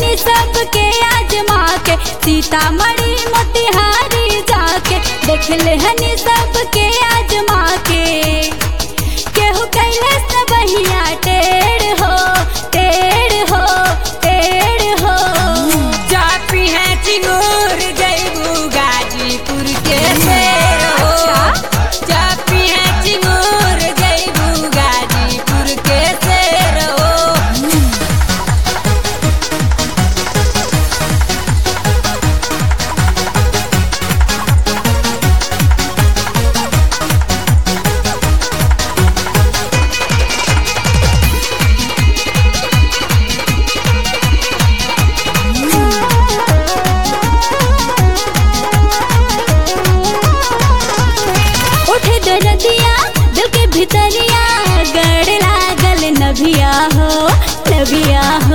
हनी सबके आजमा के सीतामढ़ी मोतिहारी जाके देख ले हनी सबके आजमा के केहू कैले से बहिया टेढ़ हो टेढ़ हो टेढ़ हो। जापी है चिंगूर जयबू गाजीपुर के शेर हो। जापी है चिंगूर जयबू गाजीपुर के शेर हो। उठे दरदिया दिल के भितरिया गड़ लागल नभिया हो नभिया हो।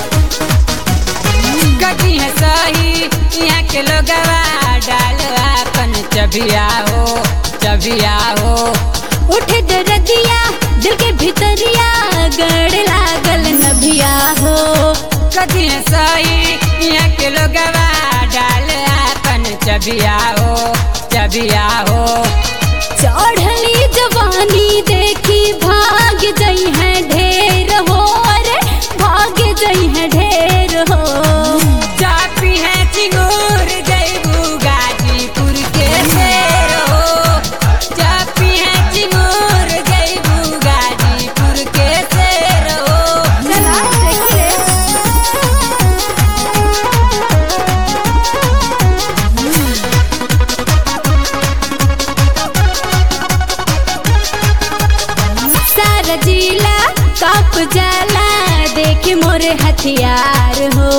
गटी है सही यहाँ के लोगवा डाल अपन चबिया हो चबिया हो। उठे दरदिया दिल के भितरिया गड़ लागल नभिया हो। गटी है सही यहाँ के लोगवा डाल अपन चबिया हो चबिया हो। चढ़ली जवानी देखी भाग जई है ढेर हो अरे भाग जई है ढेर हो। जापी है चिंगूर जयबू गाजीपुर के शेर हो। जापी है चिंगूर जयबू गाजीपुर के शेर हो। चला देख ले। सारा जिला काप जाला देख मोरे हथियार हो।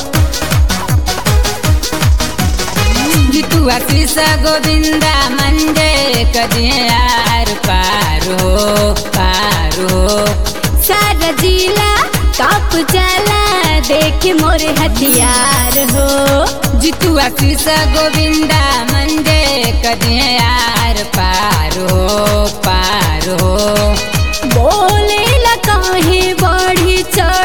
जितुआ कृष्ण गोविंदा मंडे कदिए यार पार हो पार हो। सारा जिला काप जाला देख मोरे हथियार हो। जितुआ कृष्ण गोविंदा मंडे कदिए यार पार हो पार हो। बोले ला काहे बढ़ी चढ़